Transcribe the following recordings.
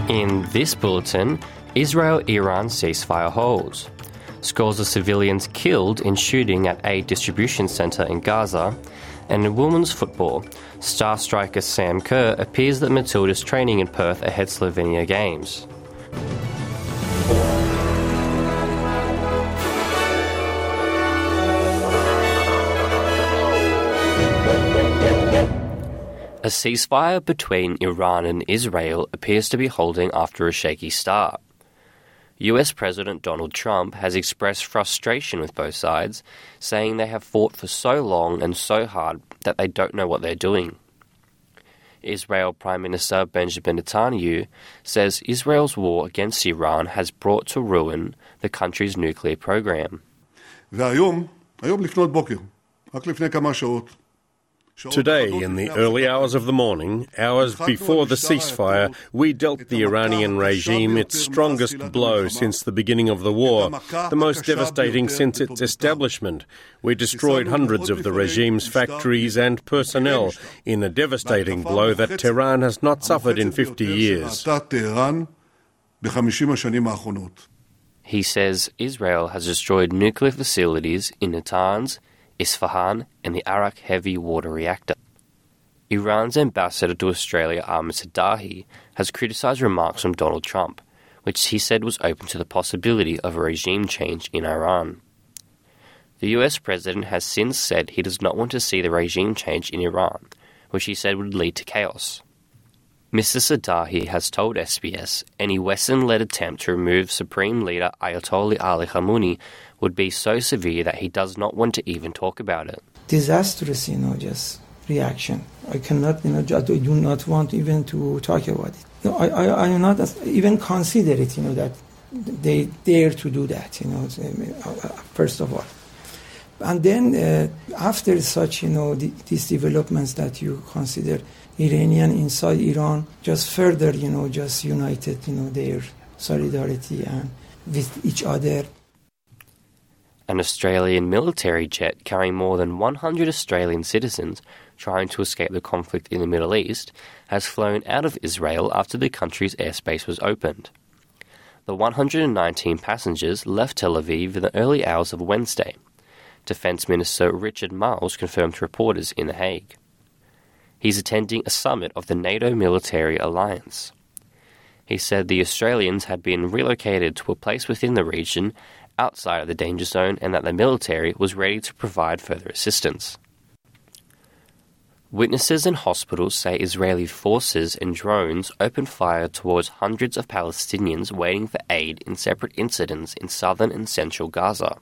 In this bulletin, Israel-Iran ceasefire holds. Scores of civilians killed in shooting at a distribution centre in Gaza. And in women's football, star striker Sam Kerr appears at Matilda's training in Perth ahead Slovenia Games. A ceasefire between Iran and Israel appears to be holding after a shaky start. US President Donald Trump has expressed frustration with both sides, saying they have fought for so long and so hard that they don't know what they're doing. Israel Prime Minister Benjamin Netanyahu says Israel's war against Iran has brought to ruin the country's nuclear program. Today, in the early hours of the morning, hours before the ceasefire, we dealt the Iranian regime its strongest blow since the beginning of the war, the most devastating since its establishment. We destroyed hundreds of the regime's factories and personnel in a devastating blow that Tehran has not suffered in 50 years. He says Israel has destroyed nuclear facilities in Natanz, Isfahan and the Arak heavy water reactor. Iran's ambassador to Australia, Ahmed Sadahi, has criticised remarks from Donald Trump, which he said was open to the possibility of a regime change in Iran. The US president has since said he does not want to see the regime change in Iran, which he said would lead to chaos. Mr. Sadahi has told SBS any Western-led attempt to remove Supreme Leader Ayatollah Ali Khamenei would be so severe that he does not want to even talk about it. Disastrous, just reaction. I cannot, I do not want even to talk about it. No, I am not even consider it, that they dare to do that, first of all. And then after such, these developments that you consider Iranian inside Iran, just further, just united, their solidarity and with each other. An Australian military jet carrying more than 100 Australian citizens trying to escape the conflict in the Middle East has flown out of Israel after the country's airspace was opened. The 119 passengers left Tel Aviv in the early hours of Wednesday. Defence Minister Richard Marles confirmed to reporters in The Hague. He's attending a summit of the NATO military alliance. He said the Australians had been relocated to a place within the region outside of the danger zone and that the military was ready to provide further assistance. Witnesses in hospitals say Israeli forces and drones opened fire towards hundreds of Palestinians waiting for aid in separate incidents in southern and central Gaza.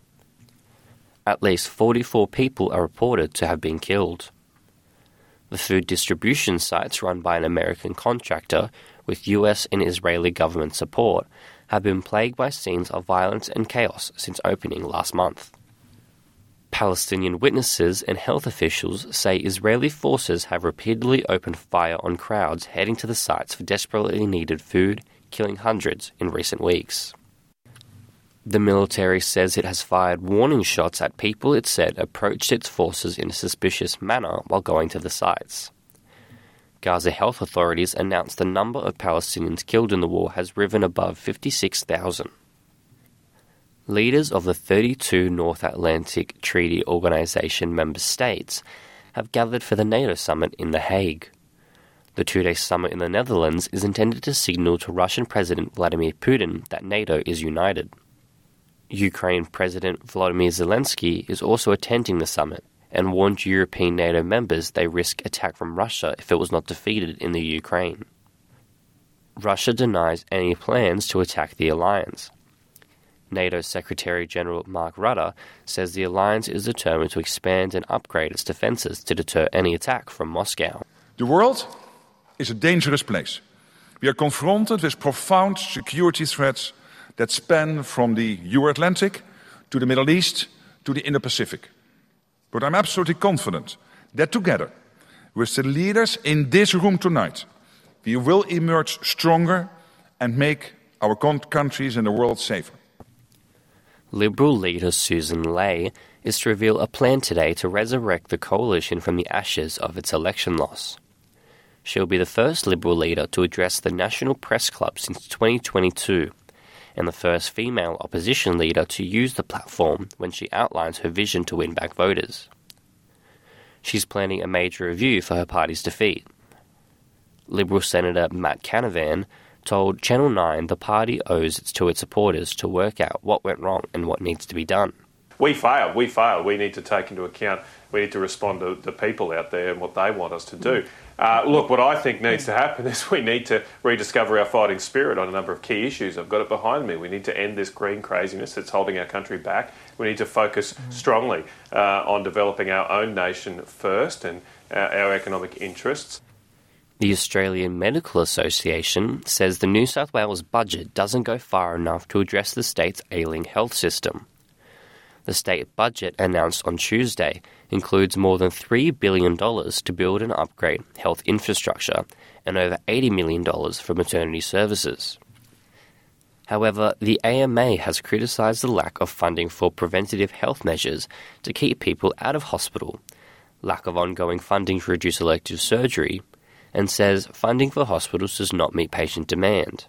At least 44 people are reported to have been killed. The food distribution sites run by an American contractor with US and Israeli government support have been plagued by scenes of violence and chaos since opening last month. Palestinian witnesses and health officials say Israeli forces have repeatedly opened fire on crowds heading to the sites for desperately needed food, killing hundreds in recent weeks. The military says it has fired warning shots at people it said approached its forces in a suspicious manner while going to the sites. Gaza health authorities announced the number of Palestinians killed in the war has risen above 56,000. Leaders of the 32 North Atlantic Treaty Organization member states have gathered for the NATO summit in The Hague. The two-day summit in the Netherlands is intended to signal to Russian President Vladimir Putin that NATO is united. Ukraine President Volodymyr Zelensky is also attending the summit and warned European NATO members they risk attack from Russia if it was not defeated in the Ukraine. Russia denies any plans to attack the alliance. NATO Secretary-General Mark Rutte says the alliance is determined to expand and upgrade its defences to deter any attack from Moscow. The world is a dangerous place. We are confronted with profound security threats that span from the Euro-Atlantic to the Middle East to the Indo-Pacific. But I'm absolutely confident that together, with the leaders in this room tonight, we will emerge stronger and make our countries and the world safer. Liberal leader Susan Ley is to reveal a plan today to resurrect the coalition from the ashes of its election loss. She'll be the first Liberal leader to address the National Press Club since 2022, and the first female opposition leader to use the platform when she outlines her vision to win back voters. She's planning a major review for her party's defeat. Liberal Senator Matt Canavan told Channel 9 the party owes it to its supporters to work out what went wrong and what needs to be done. We failed. We need to take into account, we need to respond to the people out there and what they want us to do. Look, what I think needs to happen is we need to rediscover our fighting spirit on a number of key issues. I've got it behind me. We need to end this green craziness that's holding our country back. We need to focus strongly on developing our own nation first and our economic interests. The Australian Medical Association says the New South Wales budget doesn't go far enough to address the state's ailing health system. The state budget announced on Tuesday includes more than $3 billion to build and upgrade health infrastructure and over $80 million for maternity services. However, the AMA has criticised the lack of funding for preventative health measures to keep people out of hospital, lack of ongoing funding to reduce elective surgery, and says funding for hospitals does not meet patient demand.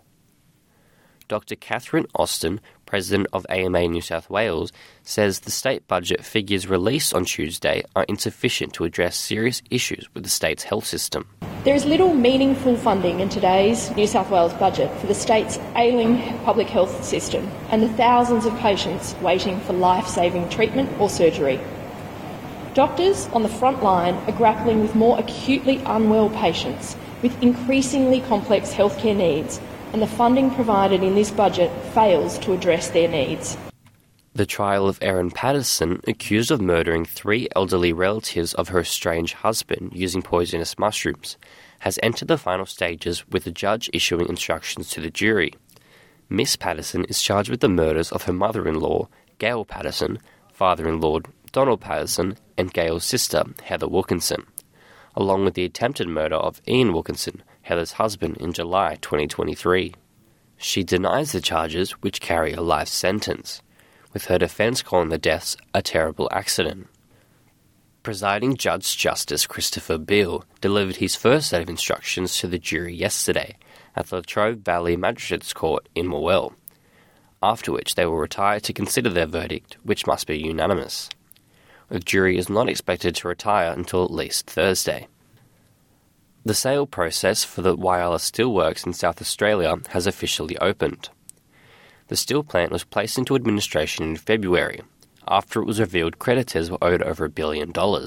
Dr. Catherine Austin, President of AMA New South Wales, says the state budget figures released on Tuesday are insufficient to address serious issues with the state's health system. There is little meaningful funding in today's New South Wales budget for the state's ailing public health system and the thousands of patients waiting for life-saving treatment or surgery. Doctors on the front line are grappling with more acutely unwell patients with increasingly complex healthcare needs, and the funding provided in this budget fails to address their needs. The trial of Erin Patterson, accused of murdering 3 elderly relatives of her estranged husband using poisonous mushrooms, has entered the final stages with the judge issuing instructions to the jury. Miss Patterson is charged with the murders of her mother-in-law, Gail Patterson, father-in-law, Donald Patterson, and Gail's sister, Heather Wilkinson, along with the attempted murder of Ian Wilkinson, Heather's husband, in July 2023. She denies the charges, which carry a life sentence, with her defence calling the deaths a terrible accident. Presiding Judge Justice Christopher Beale delivered his first set of instructions to the jury yesterday at the Latrobe Valley Magistrates Court in Morwell, after which they will retire to consider their verdict, which must be unanimous. The jury is not expected to retire until at least Thursday. The sale process for the Whyalla Steelworks in South Australia has officially opened. The steel plant was placed into administration in February, after it was revealed creditors were owed over $1 billion.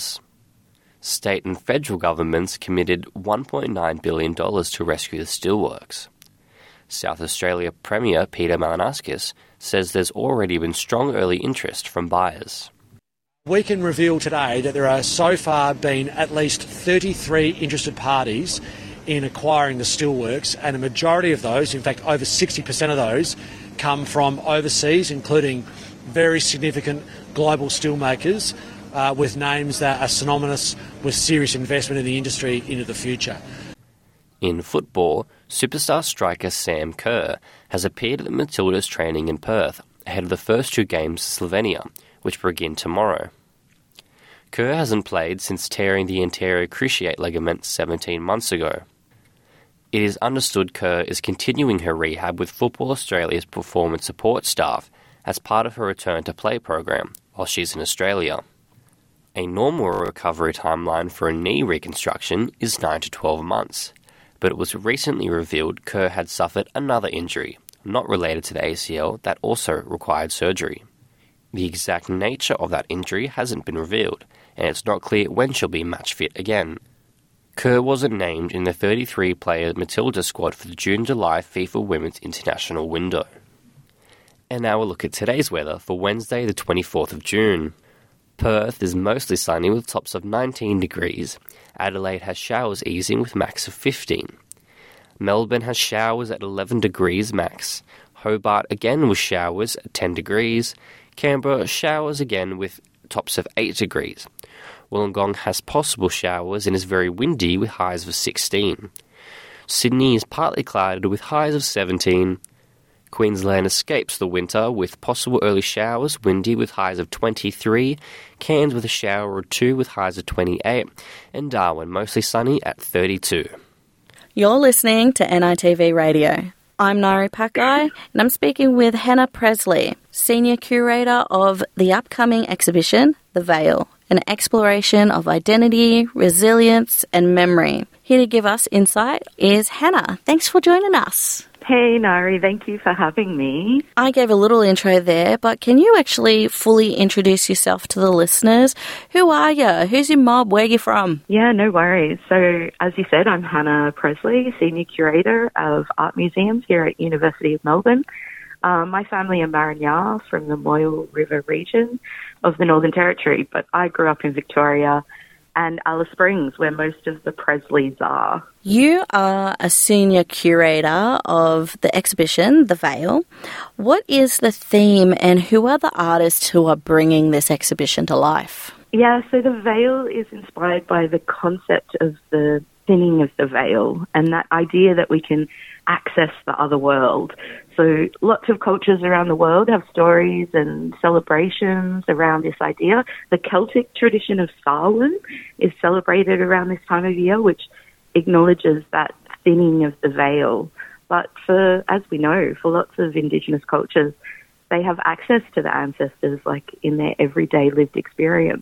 State and federal governments committed $1.9 billion to rescue the steelworks. South Australia Premier Peter Malinauskas says there's already been strong early interest from buyers. We can reveal today that there are so far been at least 33 interested parties in acquiring the steelworks, and a majority of those, in fact over 60% of those, come from overseas, including very significant global steelmakers with names that are synonymous with serious investment in the industry into the future. In football, superstar striker Sam Kerr has appeared at the Matildas training in Perth ahead of the first 2 games to Slovenia, which begin tomorrow. Kerr hasn't played since tearing the anterior cruciate ligament 17 months ago. It is understood Kerr is continuing her rehab with Football Australia's performance support staff as part of her return to play program while she's in Australia. A normal recovery timeline for a knee reconstruction is 9 to 12 months, but it was recently revealed Kerr had suffered another injury, not related to the ACL, that also required surgery. The exact nature of that injury hasn't been revealed, and it's not clear when she'll be match fit again. Kerr wasn't named in the 33-player Matilda squad for the June-July FIFA Women's International window. And now we'll look at today's weather for Wednesday the 24th of June. Perth is mostly sunny with tops of 19 degrees. Adelaide has showers easing with max of 15. Melbourne has showers at 11 degrees max. Hobart again with showers at 10 degrees. Canberra showers again with tops of 8 degrees. Wollongong has possible showers and is very windy with highs of 16. Sydney is partly clouded with highs of 17. Queensland escapes the winter with possible early showers, windy with highs of 23. Cairns with a shower or 2 with highs of 28. And Darwin mostly sunny at 32. You're listening to NITV Radio. I'm Nari Pakai, and I'm speaking with Hannah Presley, Senior Curator of the upcoming exhibition, The Veil, an exploration of identity, resilience, and memory. Here to give us insight is Hannah. Thanks for joining us. Hey, Nari, thank you for having me. I gave a little intro there, but can you actually fully introduce yourself to the listeners? Who are you? Who's your mob? Where are you from? Yeah, no worries. So, as you said, I'm Hannah Presley, Senior Curator of Art Museums here at University of Melbourne. My family are Marinyar from the Moyle River region of the Northern Territory, but I grew up in Victoria and Alice Springs, where most of the Presleys are. You are a senior curator of the exhibition, The Veil. What is the theme and who are the artists who are bringing this exhibition to life? Yeah, so The Veil is inspired by the concept of the thinning of the veil and that idea that we can access the other world. So lots of cultures around the world have stories and celebrations around this idea. The Celtic tradition of Samhain is celebrated around this time of year, which acknowledges that thinning of the veil. But as we know, for lots of Indigenous cultures, they have access to the ancestors, like in their everyday lived experience.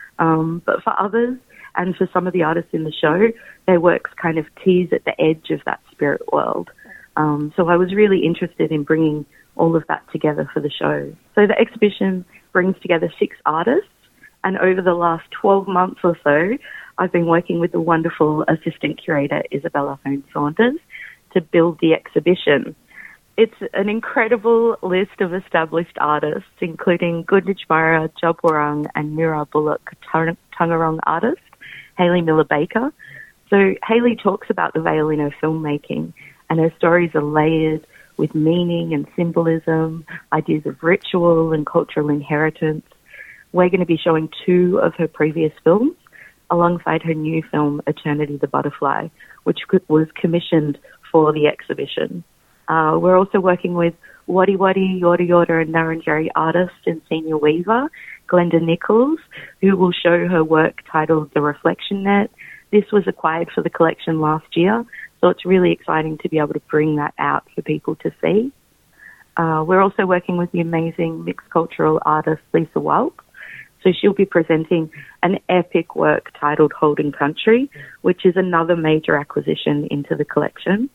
But for others, and for some of the artists in the show, their works kind of tease at the edge of that spirit world. So I was really interested in bringing all of that together for the show. So the exhibition brings together 6 artists, and over the last 12 months or so, I've been working with the wonderful assistant curator, Isabella Hone-Saunders, to build the exhibition. It's an incredible list of established artists, including Gunditjmara, Djab Wurrung and Mira Bullock, Taungurung artist, Hayley Miller-Baker. So Hayley talks about the veil in her filmmaking, and her stories are layered with meaning and symbolism, ideas of ritual and cultural inheritance. We're going to be showing 2 of her previous films, alongside her new film, Eternity the Butterfly, which was commissioned for the exhibition. We're also working with Wadi Wadi, Yorta Yorta and Ngarrindjeri artist and senior weaver, Glenda Nichols, who will show her work titled The Reflection Net. This was acquired for the collection last year, so it's really exciting to be able to bring that out for people to see. We're also working with the amazing mixed cultural artist Lisa Walp. So she'll be presenting an epic work titled Holding Country, which is another major acquisition into the collection.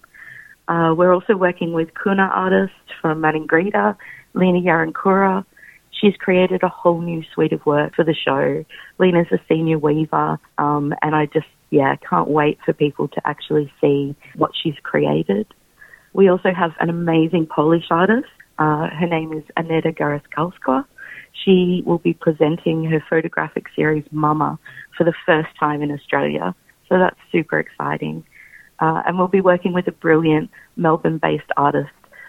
We're also working with Kuna artist from Maningrida, Lena Yarankura. She's created a whole new suite of work for the show. Lena's a senior weaver, and I just, can't wait for people to actually see what she's created. We also have an amazing Polish artist. Her name is Aneta Garaskalska. She will be presenting her photographic series Mama for the first time in Australia. So that's super exciting. And we'll be working with a brilliant Melbourne-based artist,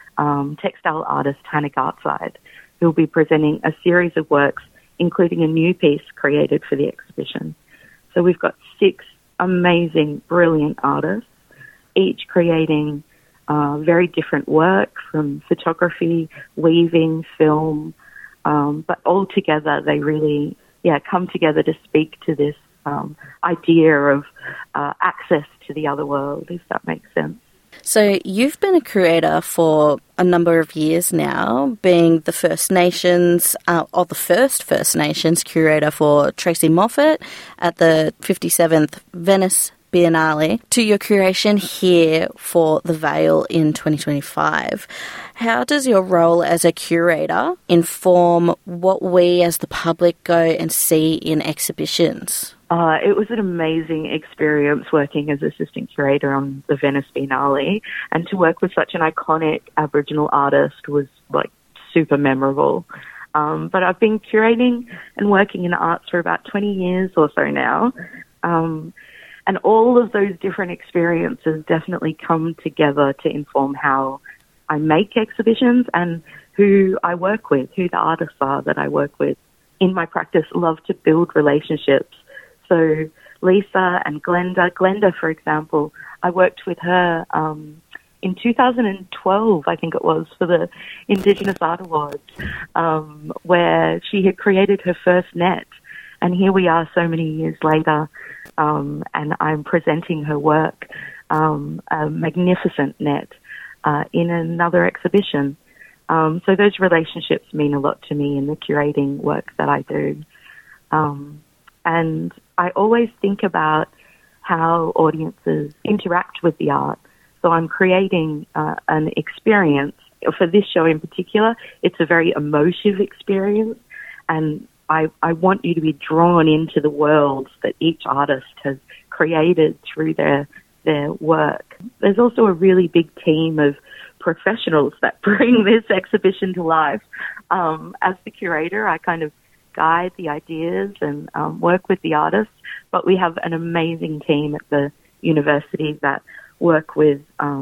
textile artist, Tanik Artside, who will be presenting a series of works, including a new piece created for the exhibition. So we've got 6 amazing, brilliant artists, each creating very different work from photography, weaving, film, but all together they really, come together to speak to this idea of access to the other world, if that makes sense. So you've been a curator for a number of years now, being the First Nations, or the first First Nations curator for Tracy Moffat at the 57th Venice Biennale, to your curation here for The Veil in 2025. How does your role as a curator inform what we as the public go and see in exhibitions? It was an amazing experience working as assistant curator on the Venice Biennale, and to work with such an iconic Aboriginal artist was super memorable. But I've been curating and working in arts for about 20 years or so now. And all of those different experiences definitely come together to inform how I make exhibitions and who I work with, who the artists are that I work with. In my practice, love to build relationships. So Lisa and Glenda, for example, I worked with her in 2012, I think it was, for the Indigenous Art Awards, where she had created her first net. And here we are so many years later, and I'm presenting her work a magnificent net in another exhibition. So those relationships mean a lot to me in the curating work that I do. And I always think about how audiences interact with the art. So I'm creating an experience. For this show in particular, it's a very emotive experience, and I want you to be drawn into the worlds that each artist has created through their work. There's also a really big team of professionals that bring this exhibition to life. As the curator, I kind of guide the ideas and work with the artists, but we have an amazing team at the university that work with,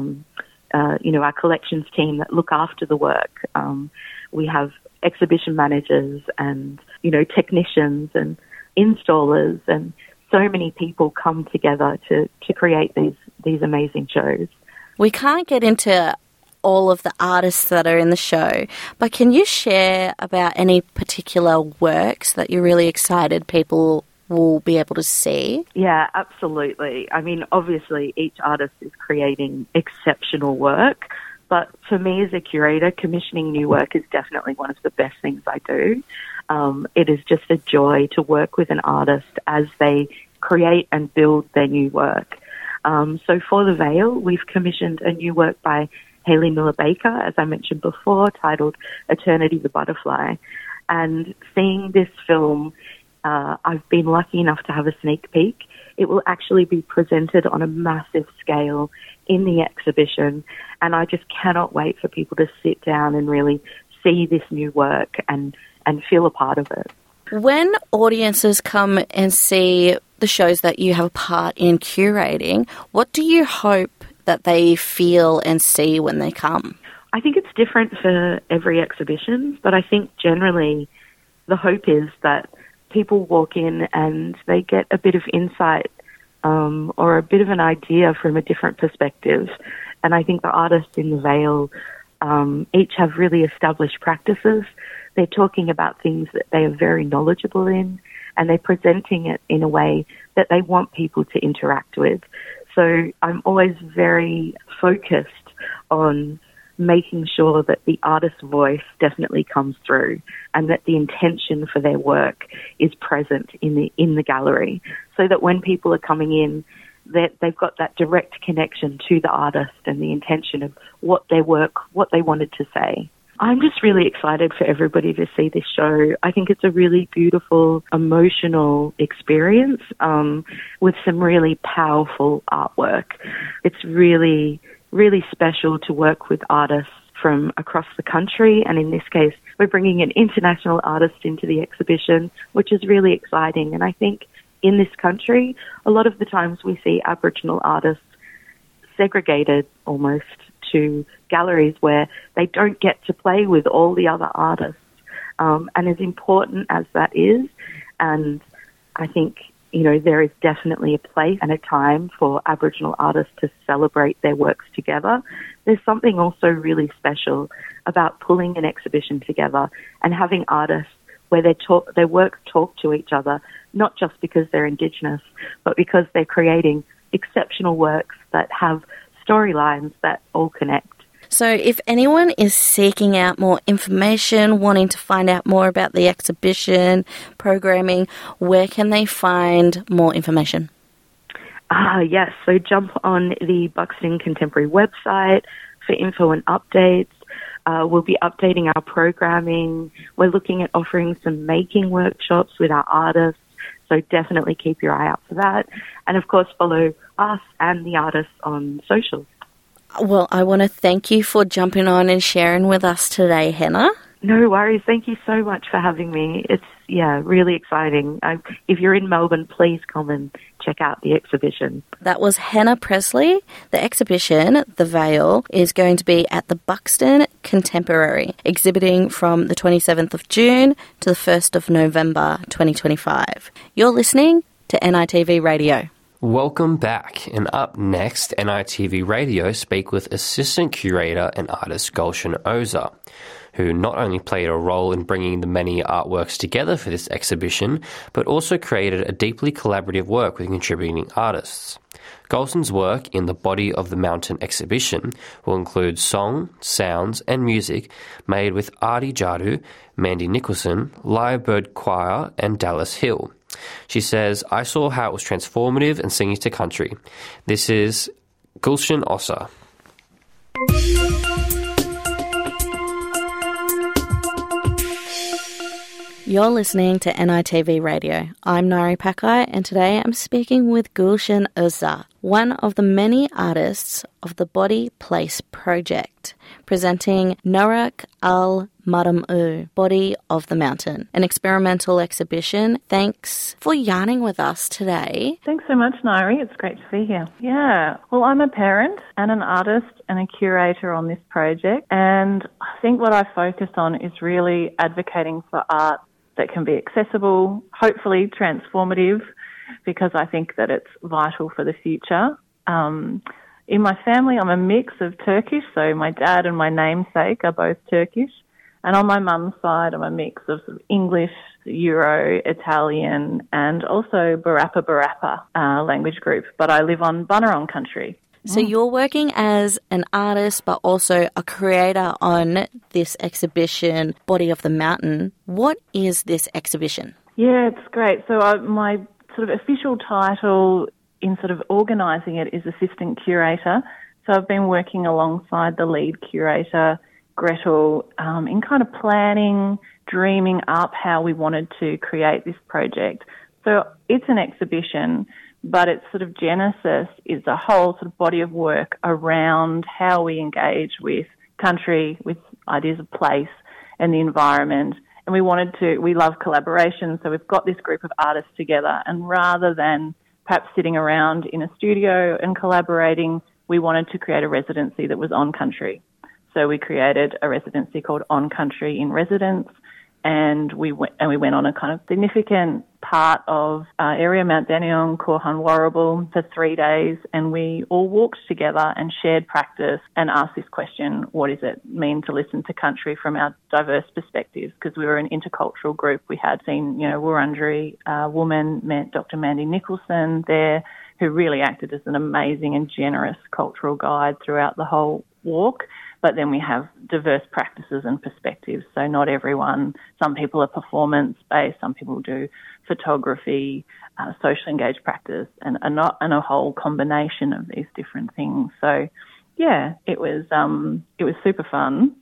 our collections team that look after the work. We have exhibition managers and, technicians and installers, and so many people come together to create these amazing shows. We can't get into all of the artists that are in the show, but can you share about any particular works that you're really excited people will be able to see? Yeah, absolutely. I mean, obviously each artist is creating exceptional work, but for me as a curator, commissioning new work is definitely one of the best things I do. It is just a joy to work with an artist as they create and build their new work. So for The Veil, we've commissioned a new work by Hayley Miller Baker, as I mentioned before, titled Eternity the Butterfly. And seeing this film, I've been lucky enough to have a sneak peek. It will actually be presented on a massive scale in the exhibition, and I just cannot wait for people to sit down and really see this new work and feel a part of it. When audiences come and see the shows that you have a part in curating, what do you hope that they feel and see when they come? I think it's different for every exhibition, but I think generally the hope is that people walk in and they get a bit of insight or a bit of an idea from a different perspective. And I think the artists in The Veil each have really established practices. They're talking about things that they are very knowledgeable in, and they're presenting it in a way that they want people to interact with. So I'm always very focused on making sure that the artist's voice definitely comes through and that the intention for their work is present in the gallery, so that when people are coming in, that they've got that direct connection to the artist and the intention of what their work, what they wanted to say. I'm just really excited for everybody to see this show. I think it's a really beautiful, emotional experience with some really powerful artwork. It's really, really special to work with artists from across the country, and in this case, we're bringing an international artist into the exhibition, which is really exciting. And I think in this country, a lot of the times we see Aboriginal artists segregated almost to galleries where they don't get to play with all the other artists. And as important as that is, and I think, there is definitely a place and a time for Aboriginal artists to celebrate their works together, there's something also really special about pulling an exhibition together and having artists where their works talk to each other, not just because they're Indigenous, but because they're creating exceptional works that have storylines that all connect. So if anyone is seeking out more information, wanting to find out more about the exhibition, programming, where can they find more information? Yes, so jump on the Buxton Contemporary website for info and updates. We'll be updating our programming. We're looking at offering some making workshops with our artists, so definitely keep your eye out for that. And of course, follow us and the artists on socials. Well, I want to thank you for jumping on and sharing with us today, Henna. No worries. Thank you so much for having me. It's, really exciting. If you're in Melbourne, please come and check out the exhibition. That was Henna Presley. The exhibition, The Veil, is going to be at the Buxton Contemporary, exhibiting from the 27th of June to the 1st of November 2025. You're listening to NITV Radio. Welcome back, and up next, NITV Radio speak with Assistant Curator and Artist Gulshan Oza, who not only played a role in bringing the many artworks together for this exhibition, but also created a deeply collaborative work with contributing artists. Gulshan's work in the Body of the Mountain exhibition will include song, sounds and music made with Adi Jadu, Mandy Nicholson, Lyrebird Choir and Dallas Hill. She says, I saw how it was transformative and singing to country. This is Gulshan Oza. You're listening to NITV Radio. I'm Nari Pakai, and today I'm speaking with Gulshan Oza, one of the many artists of the Body Place Project, presenting Nurak al-Madamu, Body of the Mountain, an experimental exhibition. Thanks for yarning with us today. Thanks so much, Nari. It's great to be here. Yeah, well, I'm a parent and an artist and a curator on this project, and I think what I focus on is really advocating for art that can be accessible, hopefully transformative, because I think that it's vital for the future. In my family, I'm a mix of Turkish, so my dad and my namesake are both Turkish. And on my mum's side, I'm a mix of sort of English, Euro, Italian, and also Barapa language group. But I live on Bunurong country. So you're working as an artist, but also a creator on this exhibition, Body of the Mountain. What is this exhibition? Yeah, it's great. So my sort of official title in sort of organising it is assistant curator. So I've been working alongside the lead curator, Gretel, in kind of planning, dreaming up how we wanted to create this project. So it's an exhibition, but its sort of genesis is a whole sort of body of work around how we engage with country, with ideas of place and the environment. And we love collaboration, so we've got this group of artists together, and rather than perhaps sitting around in a studio and collaborating, we wanted to create a residency that was on country. So we created a residency called On Country in Residence, and we went on a kind of significant part of area Mount Dandenong, Korhan Warrable, for 3 days, and we all walked together and shared practice and asked this question: what does it mean to listen to country from our diverse perspectives? Because we were an intercultural group. We had seen, Wurundjeri woman, Dr. Mandy Nicholson there, who really acted as an amazing and generous cultural guide throughout the whole walk. But then we have diverse practices and perspectives. So not everyone, some people are performance-based, some people do photography, social engaged practice, and a whole combination of these different things. So, yeah, it was super fun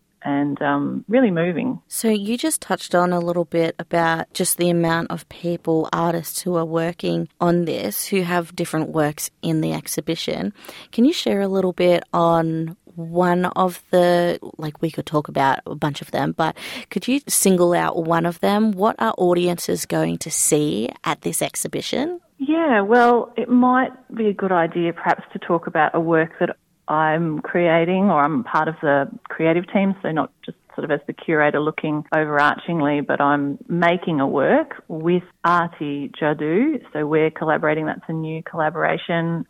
and really moving. So you just touched on a little bit about just the amount of people, artists who are working on this, who have different works in the exhibition. Can you share a little bit on one of the, we could talk about a bunch of them, but could you single out one of them? What are audiences going to see at this exhibition? Yeah, well, it might be a good idea perhaps to talk about a work that I'm creating, or I'm part of the creative team, so not just sort of as the curator looking overarchingly, but I'm making a work with Adi Jadu. So we're collaborating. That's a new collaboration.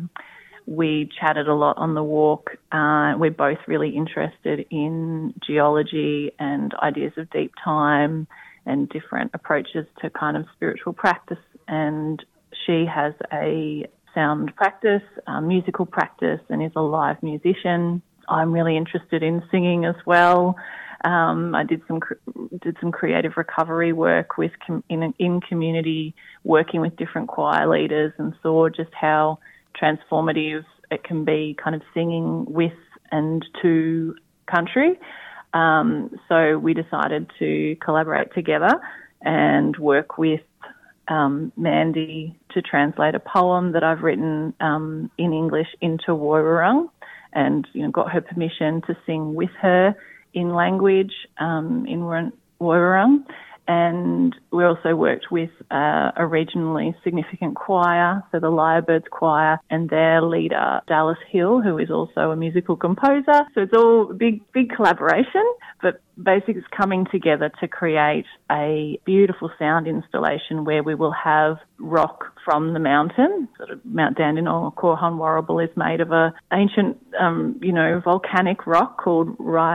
We chatted a lot on the walk. We're both really interested in geology and ideas of deep time and different approaches to kind of spiritual practice. And she has a sound practice, musical practice, and is a live musician. I'm really interested in singing as well. I did some creative recovery work with in community, working with different choir leaders, and saw just how transformative it can be, kind of singing with and to country. So we decided to collaborate together and work with Mandy to translate a poem that I've written in English into Woiwurrung, and got her permission to sing with her in language in Woiwurrung. And we also worked with a regionally significant choir, so the Lyrebirds Choir, and their leader, Dallas Hill, who is also a musical composer. So it's all big collaboration, but basically it's coming together to create a beautiful sound installation where we will have rock from the mountain. Sort of Mount Dandenong or Korhan Warrable is made of a ancient, volcanic rock called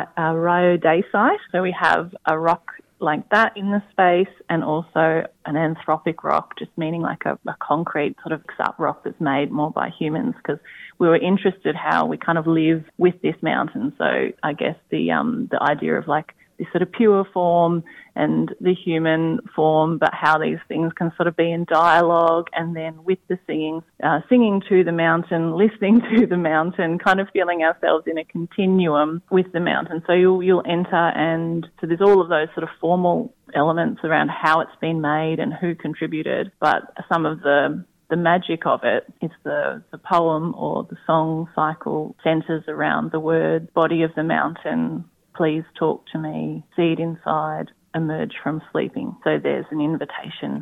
rhyodacite. So we have a rock like that in the space, and also an anthropic rock, just meaning like a concrete sort of up rock that's made more by humans, because we were interested how we kind of live with this mountain. So I guess the idea of like this sort of pure form and the human form, but how these things can sort of be in dialogue, and then with the singing to the mountain, listening to the mountain, kind of feeling ourselves in a continuum with the mountain. So you'll enter, and so there's all of those sort of formal elements around how it's been made and who contributed, but some of the magic of it is the poem or the song cycle centres around the word body of the mountain, please talk to me, seed inside, emerge from sleeping. So there's an invitation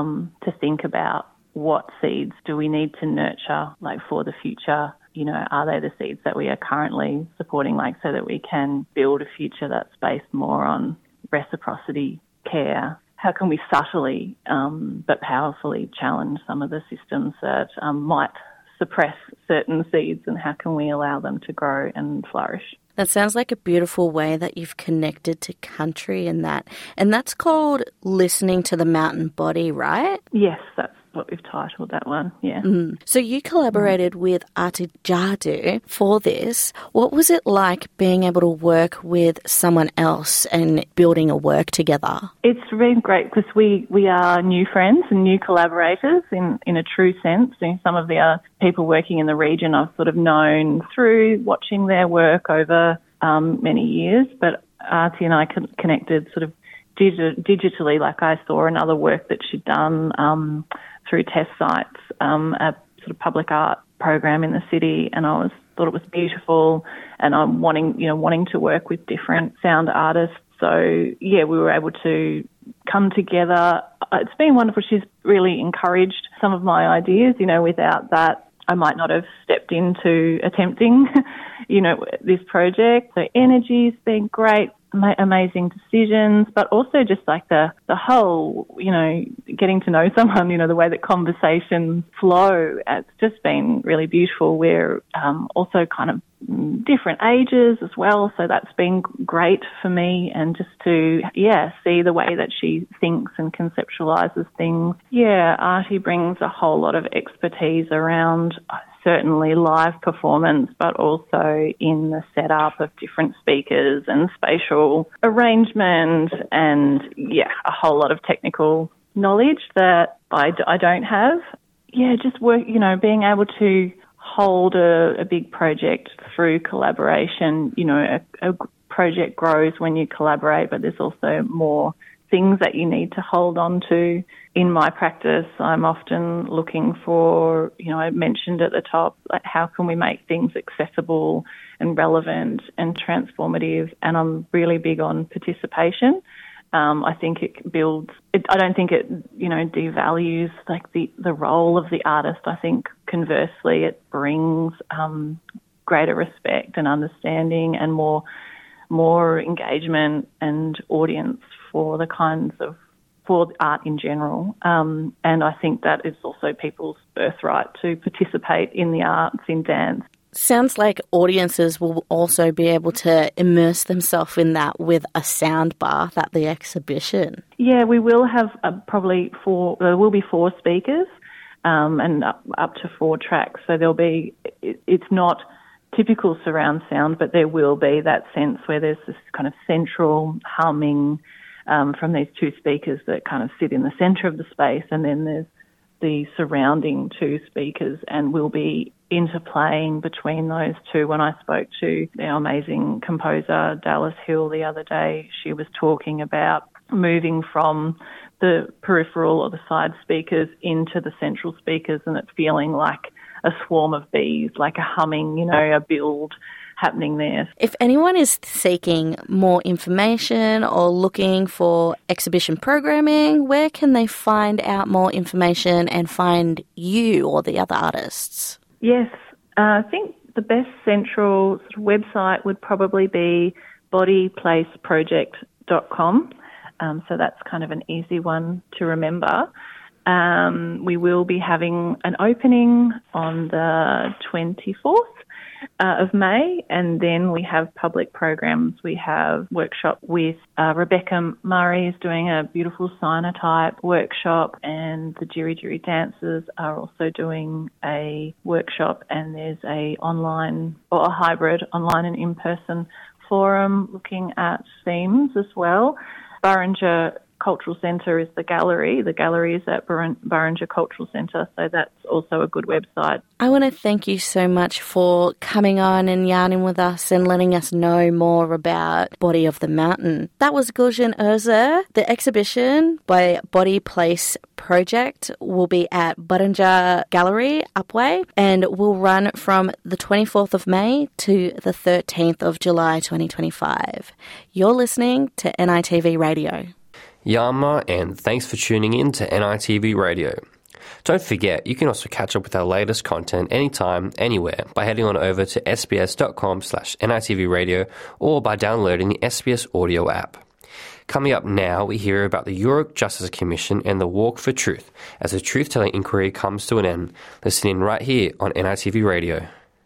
to think about what seeds do we need to nurture, like for the future. You know, are they the seeds that we are currently supporting, like so that we can build a future that's based more on reciprocity, care? How can we subtly but powerfully challenge some of the systems that might suppress certain seeds, and how can we allow them to grow and flourish? That sounds like a beautiful way that you've connected to country in that. And that's called Listening to the Mountain Body, right? Yes, that's what we've titled that one, yeah. So you collaborated with Ati Jadu for this. What was it like being able to work with someone else and building a work together? It's been great because we are new friends and new collaborators in a true sense. Some of the people working in the region I've sort of known through watching their work over many years, but Ati and I connected sort of digitally, like I saw another work that she'd done through test sites, a sort of public art program in the city, and I thought it was beautiful, and I'm wanting to work with different sound artists. So yeah, we were able to come together. It's been wonderful. She's really encouraged some of my ideas. Without that, I might not have stepped into attempting, this project. So energy's been great. Amazing decisions, but also just like the whole, getting to know someone, the way that conversations flow. It's just been really beautiful. We're also kind of different ages as well, so that's been great for me, and just to, see the way that she thinks and conceptualises things. Yeah, Artie brings a whole lot of expertise around certainly live performance, but also in the setup of different speakers and spatial arrangement, and a whole lot of technical knowledge that I don't have. Yeah, just work, being able to hold a big project through collaboration. A project grows when you collaborate, but there's also more things that you need to hold on to. In my practice, I'm often looking for, I mentioned at the top, like how can we make things accessible and relevant and transformative, and I'm really big on participation. I think it builds, I don't think it, devalues like the role of the artist. I think conversely it brings greater respect and understanding and more engagement and audience for art in general. And I think that is also people's birthright to participate in the arts, in dance. Sounds like audiences will also be able to immerse themselves in that with a sound bath at the exhibition. Yeah, we will have there will be 4 speakers and up to 4 tracks. So it's not typical surround sound, but there will be that sense where there's this kind of central humming from these 2 speakers that kind of sit in the centre of the space, and then there's the surrounding 2 speakers, and we'll be interplaying between those 2. When I spoke to our amazing composer Dallas Hill the other day, she was talking about moving from the peripheral or the side speakers into the central speakers, and it's feeling like a swarm of bees, like a humming, a build happening there. If anyone is seeking more information or looking for exhibition programming, where can they find out more information and find you or the other artists? Yes, I think the best central sort of website would probably be bodyplaceproject.com. So that's kind of an easy one to remember. We will be having an opening on the 24th of May, and then we have public programs. We have workshop with Rebecca Murray is doing a beautiful cyanotype workshop, and the Jiri Jiri dancers are also doing a workshop, and there's a online or a hybrid online and in-person forum looking at themes as well. Burrinja Cultural Centre is the gallery. The gallery is at Burrinja Cultural Centre, so that's also a good website. I want to thank you so much for coming on and yarning with us and letting us know more about Body of the Mountain. That was Gulshan Erza. The exhibition by Body Place Project will be at Burrinja Gallery, Upwey, and will run from the 24th of May to the 13th of July 2025. You're listening to NITV Radio. Yama, and thanks for tuning in to NITV Radio. Don't forget, you can also catch up with our latest content anytime, anywhere by heading on over to sbs.com/NITV Radio or by downloading the SBS audio app. Coming up now, we hear about the Yoorrook Justice Commission and the Walk for Truth as the truth-telling inquiry comes to an end. Listen in right here on NITV Radio.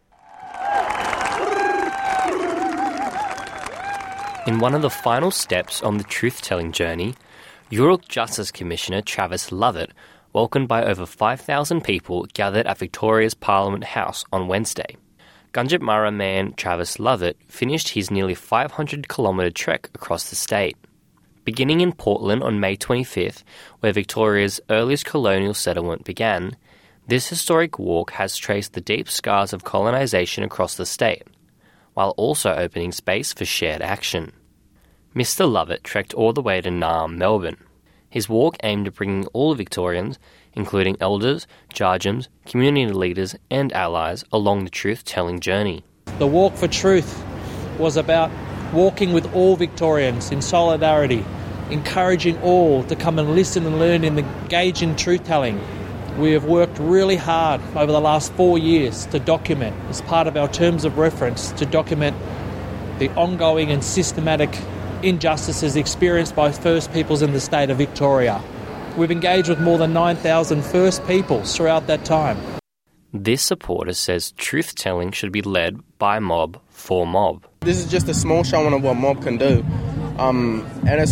In one of the final steps on the truth-telling journey, Yoorrook Justice Commissioner Travis Lovett welcomed by over 5,000 people gathered at Victoria's Parliament House on Wednesday. Gunditjmara man Travis Lovett finished his nearly 500-kilometre trek across the state. Beginning in Portland on May 25th, where Victoria's earliest colonial settlement began, this historic walk has traced the deep scars of colonisation across the state, while also opening space for shared action. Mr. Lovett trekked all the way to Naarm, Melbourne. His walk aimed at bringing all Victorians, including elders, Jarjums, community leaders and allies, along the truth-telling journey. The Walk for Truth was about walking with all Victorians in solidarity, encouraging all to come and listen and learn and engage in truth-telling. We have worked really hard over the last 4 years to document, as part of our terms of reference, to document the ongoing and systematic injustices experienced by First Peoples in the state of Victoria. We've engaged with more than 9,000 First Peoples throughout that time. This supporter says truth-telling should be led by mob for mob. This is just a small showing of what mob can do. And it's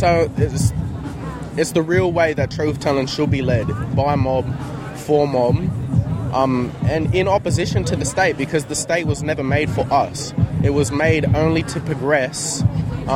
the real way that truth-telling should be led, by mob, for mob, and in opposition to the state, because the state was never made for us. It was made only to progress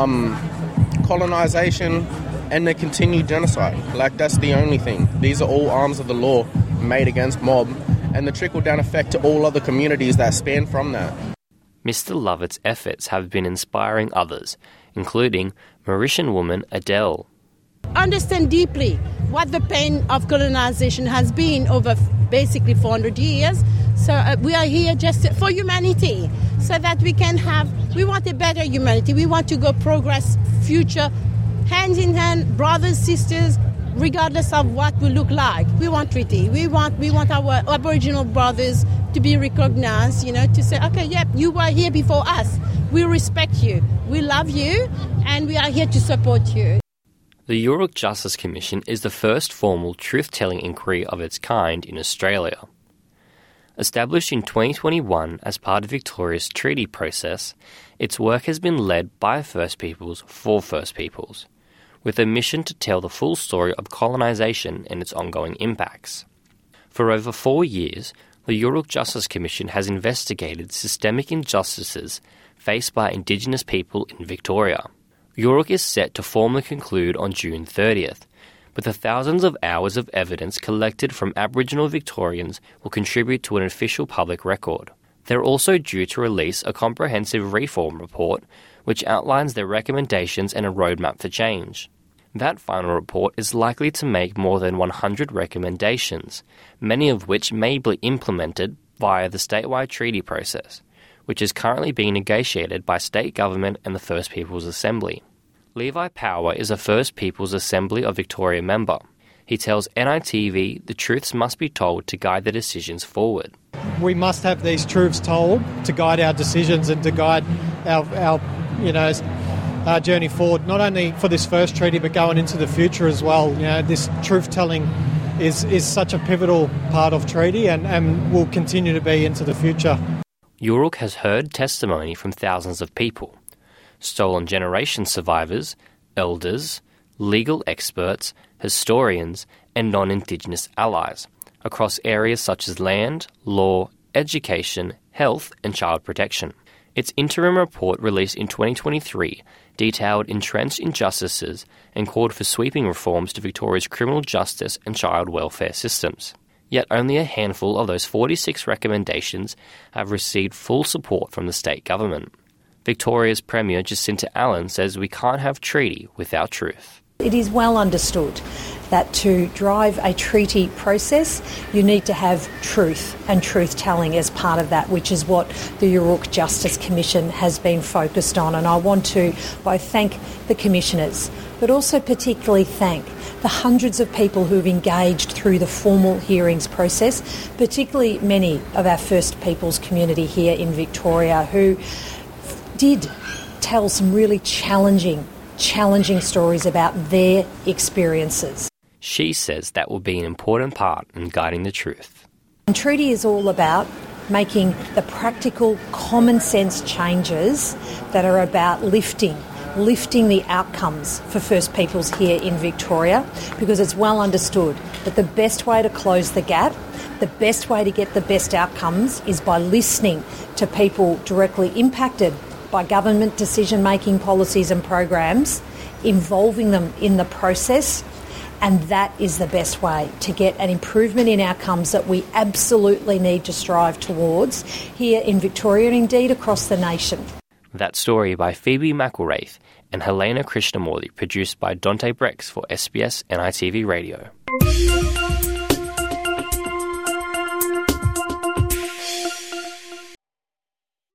colonisation and the continued genocide. Like, that's the only thing. These are all arms of the law made against mob, and the trickle-down effect to all other communities that span from that. Mr. Lovett's efforts have been inspiring others, including Mauritian woman Adele. Understand deeply what the pain of colonisation has been over basically 400 years. So we are here just for humanity, so that we want a better humanity. We want to go progress, future, hand in hand, brothers, sisters, regardless of what we look like. We want treaty. We want our Aboriginal brothers to be recognised, to say, okay, yep, you were here before us. We respect you. We love you, and we are here to support you. The Yoorrook Justice Commission is the first formal truth-telling inquiry of its kind in Australia. Established in 2021 as part of Victoria's treaty process, its work has been led by First Peoples for First Peoples, with a mission to tell the full story of colonisation and its ongoing impacts. For over 4 years, the Yoorrook Justice Commission has investigated systemic injustices faced by Indigenous people in Victoria. Yoorrook is set to formally conclude on June 30th, but the thousands of hours of evidence collected from Aboriginal Victorians will contribute to an official public record. They're also due to release a comprehensive reform report which outlines their recommendations and a roadmap for change. That final report is likely to make more than 100 recommendations, many of which may be implemented via the statewide treaty process, which is currently being negotiated by state government and the First Peoples Assembly. Levi Power is a First Peoples Assembly of Victoria member. He tells NITV the truths must be told to guide the decisions forward. We must have these truths told to guide our decisions and to guide our journey forward, not only for this first treaty but going into the future as well. This truth-telling is such a pivotal part of treaty and will continue to be into the future. Yuruk has heard testimony from thousands of people, stolen generation survivors, elders, legal experts, historians and non-Indigenous allies across areas such as land, law, education, health and child protection. Its interim report released in 2023 detailed entrenched injustices and called for sweeping reforms to Victoria's criminal justice and child welfare systems. Yet only a handful of those 46 recommendations have received full support from the state government. Victoria's Premier Jacinta Allen says we can't have treaty without truth. It is well understood that to drive a treaty process, you need to have truth and truth-telling as part of that, which is what the Yuruk Justice Commission has been focused on. And I want to both thank the commissioners, but also particularly thank the hundreds of people who have engaged through the formal hearings process, particularly many of our First Peoples community here in Victoria who did tell some really challenging stories about their experiences. She says that will be an important part in guiding the truth. And treaty is all about making the practical, common sense changes that are about lifting the outcomes for First Peoples here in Victoria, because it's well understood that the best way to close the gap, the best way to get the best outcomes is by listening to people directly impacted by government decision-making policies and programs, involving them in the process, and that is the best way to get an improvement in outcomes that we absolutely need to strive towards here in Victoria and indeed across the nation. That story by Phoebe McElraith and Helena Krishnamurthy, produced by Dante Brex for SBS NITV Radio.